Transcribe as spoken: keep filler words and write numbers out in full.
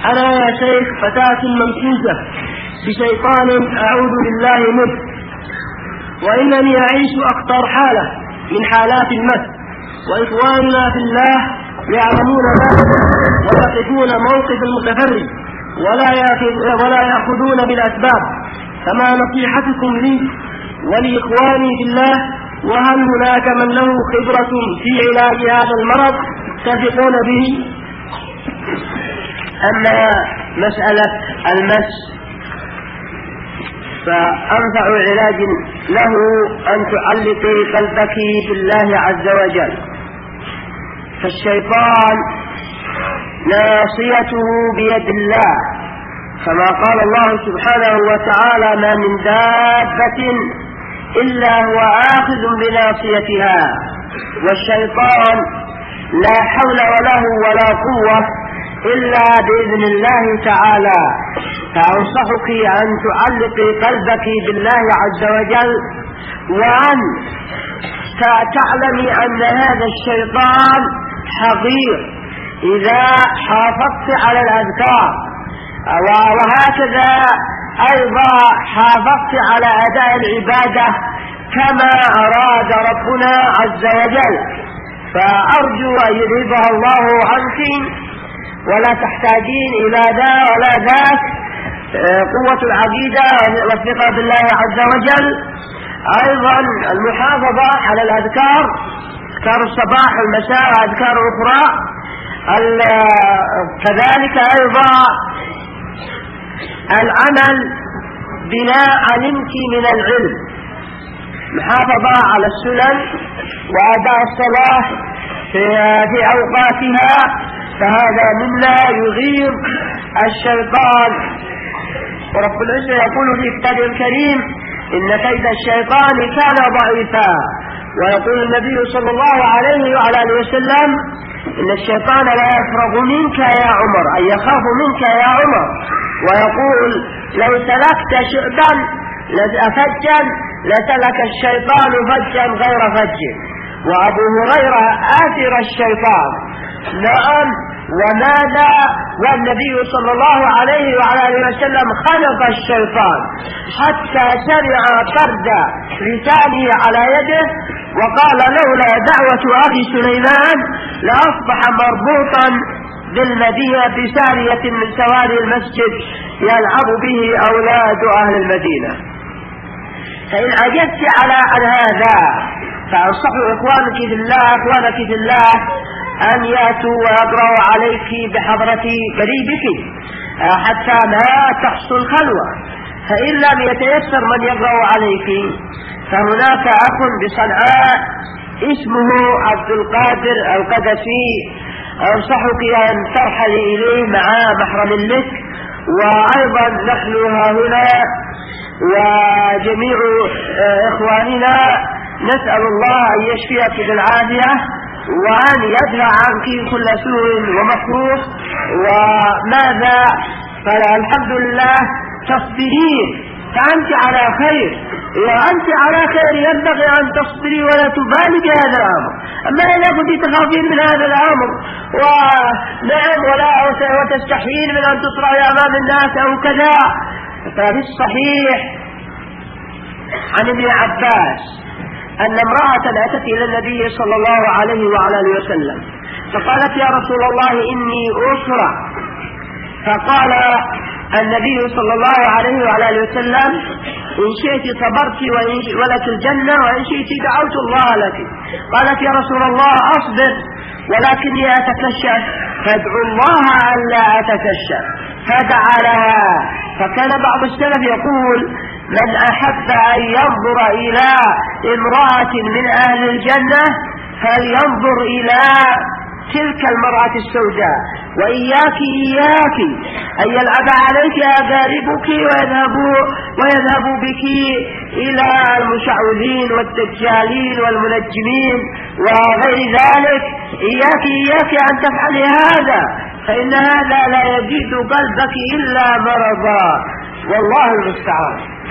أنا يا شيخ فتاة ممسوسة بشيطان أعوذ بالله منه، وإنني أعيش أخطر حالة من حالات المس، وإخواننا في الله يعلمون ذلك ويقفون موقف المتفرد ولا يأخذون بالأسباب. فما نصيحتكم لي ولإخواني في الله؟ وهل هناك من له خبرة في علاج هذا المرض تثقون به؟ أما مسألة المس فأنفع علاج له أن تعلقي قلبك بالله عز وجل، فالشيطان ناصيته بيد الله، كما قال الله سبحانه وتعالى: ما من دابة إلا هو آخذ بناصيتها. والشيطان لا حول وله ولا قوة إلا بإذن الله تعالى. فأنصحك أن تعلقي قلبك بالله عز وجل، وأن تعلمي أن هذا الشيطان حقير إذا حافظت على الأذكار، وهكذا أيضا حافظت على أداء العبادة كما أراد ربنا عز وجل. فأرجو أن يذهبها الله عنك ولا تحتاجين إلى ذا ولا ذاك. قوة العقيدة والثقة بالله عز وجل، أيضا المحافظة على الأذكار، أذكار الصباح والمساء وأذكار أخرى، كذلك أيضا العمل بما علمت من العلم، محافظة على السنن وأداء الصلاة في أوقاتها، فهذا مما يغير الشيطان. ورب العزة يقول في كتابه الكريم: إن كيد الشيطان كان ضعيفا. ويقول النبي صلى الله عليه وعلى آله وسلم: إن الشيطان لا يفرغ منك يا عمر، أي يخاف منك يا عمر. ويقول: لو سلكت شعبا فجا لسلك الشيطان فجا غير فج. وأبو هريرة آثر الشيطان. نعم، وماذا؟ والنبي صلى الله عليه وعلى آله وسلم خلق الشيطان حتى سمع طرد لسانه على يده، وقال: لولا دعوة أخي سليمان لأصبح مربوطا بالمدينة بسارية من سواري المسجد يلعب به أولاد أهل المدينة. فإن عجزت على عن هذا فأنصح إخوانك في الله إخوانك في الله أن يأتوا ويقرأوا عليك بحضرة قريبك حتى ما تحصل خلوة. فإن لم يتيسر من يقرأ عليك فهناك أخ بصنعاء اسمه عبد القادر القدسي، أنصحك أن ترحلي إليه مع محرم لك. وأيضا نحن هنا وجميع إخواننا نسأل الله أن يشفيك بالعافية وأن يدفع عنك كل سوء ومكروه. وماذا؟ فالحمد لله تصبرين، فأنت على خير. إذا أنت على خير ينبغي أن تصبري ولا تبالي بهذا الأمر. أما إذا كنت تخافين من هذا الأمر ونعم ولا وتستحيين من أن تطرأي أمام الناس أو كذا، ففي الصحيح عن ابن عباس أن امرأة أتت إلى النبي صلى الله عليه وعلى آله وسلم فقالت: يا رسول الله إني أسرع. فقال النبي صلى الله عليه وعلى آله وسلم: إن شئت صبرت ولك الجنة، وإن شئت دعوت الله لك. قالت: يا رسول الله أصبر ولكني أتكشف. فادعو الله أن لا أتكشف. فدعا لها. فكان بعض السلف يقول: من أحب أن ينظر إلى امرأة من أهل الجنة فلينظر إلى تلك المرأة السوداء. وإياك إياك أن يلعب عليك أقاربك ويذهبوا, ويذهبوا بك إلى المشعوذين والدجالين والمنجمين وغير ذلك. إياك إياك أن تفعلي هذا، فإن هذا لا يزيد قلبك إلا مرضا، والله المستعان.